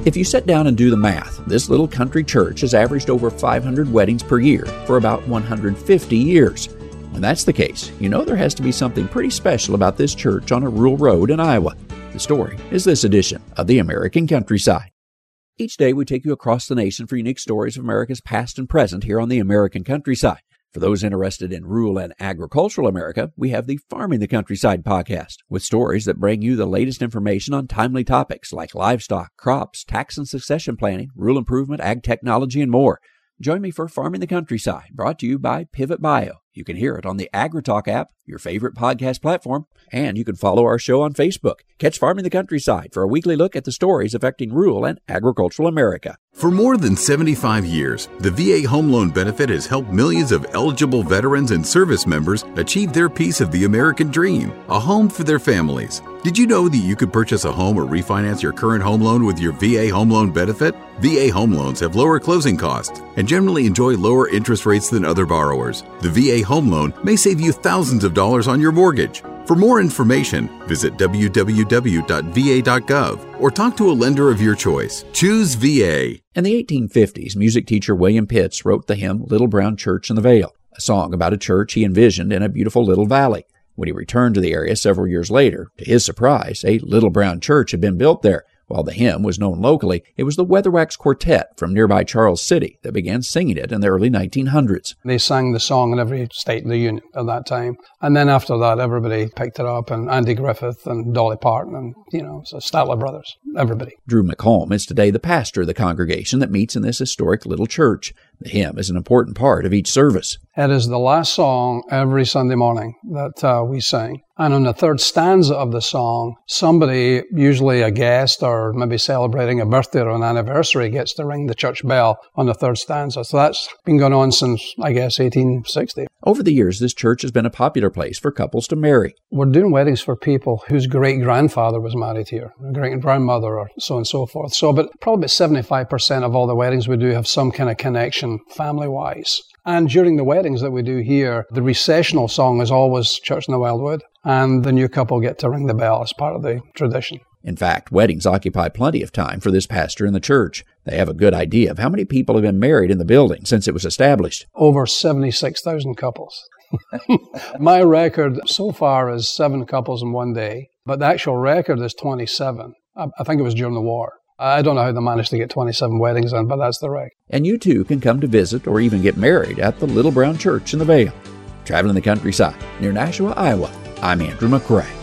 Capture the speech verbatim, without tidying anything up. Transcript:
If you sit down and do the math, this little country church has averaged over five hundred weddings per year for about one hundred fifty years. When that's the case, you know there has to be something pretty special about this church on a rural road in Iowa. The story is this edition of the American Countryside. Each day we take you across the nation for unique stories of America's past and present here on the American Countryside. For those interested in rural and agricultural America, we have the Farming the Countryside podcast, with stories that bring you the latest information on timely topics like livestock, crops, tax and succession planning, rural improvement, ag technology, and more. Join me for Farming the Countryside, brought to you by Pivot Bio. You can hear it on the AgriTalk app, your favorite podcast platform, and you can follow our show on Facebook. Catch Farming the Countryside for a weekly look at the stories affecting rural and agricultural America. For more than seventy-five years, the V A Home Loan Benefit has helped millions of eligible veterans and service members achieve their piece of the American dream, a home for their families. Did you know that you could purchase a home or refinance your current home loan with your V A Home Loan Benefit? V A Home Loans have lower closing costs and generally enjoy lower interest rates than other borrowers. The V A Home Loan may save you thousands of dollars on your mortgage. For more information, visit w w w dot v a dot gov or talk to a lender of your choice. Choose V A. In the eighteen fifties, music teacher William Pitts wrote the hymn Little Brown Church in the Vale, a song about a church he envisioned in a beautiful little valley. When he returned to the area several years later, to his surprise, a little brown church had been built there. While the hymn was known locally, it was the Weatherwax Quartet from nearby Charles City that began singing it in the early nineteen hundreds. They sang the song in every state of the union at that time. And then after that, everybody picked it up, and Andy Griffith and Dolly Parton and, you know, so Statler Brothers, everybody. Drew McComb is today the pastor of the congregation that meets in this historic little church. The hymn is an important part of each service. It is the last song every Sunday morning that uh, we sing. And on the third stanza of the song, somebody, usually a guest or maybe celebrating a birthday or an anniversary, gets to ring the church bell on the third stanza. So that's been going on since, I guess, eighteen sixty. Over the years, this church has been a popular place for couples to marry. We're doing weddings for people whose great-grandfather was married here, great-grandmother, or so on and so forth. So but probably about seventy-five percent of all the weddings we do have some kind of connection family-wise. And during the weddings that we do here, the recessional song is always Church in the Wildwood, and the new couple get to ring the bell as part of the tradition. In fact, weddings occupy plenty of time for this pastor in the church. They have a good idea of how many people have been married in the building since it was established. Over seventy-six thousand couples. My record so far is seven couples in one day, but the actual record is twenty-seven. I think it was during the war. I don't know how they managed to get twenty-seven weddings in, but that's the record. And you too can come to visit or even get married at the Little Brown Church in the Vale. Traveling the countryside near Nashua, Iowa, I'm Andrew McCrae.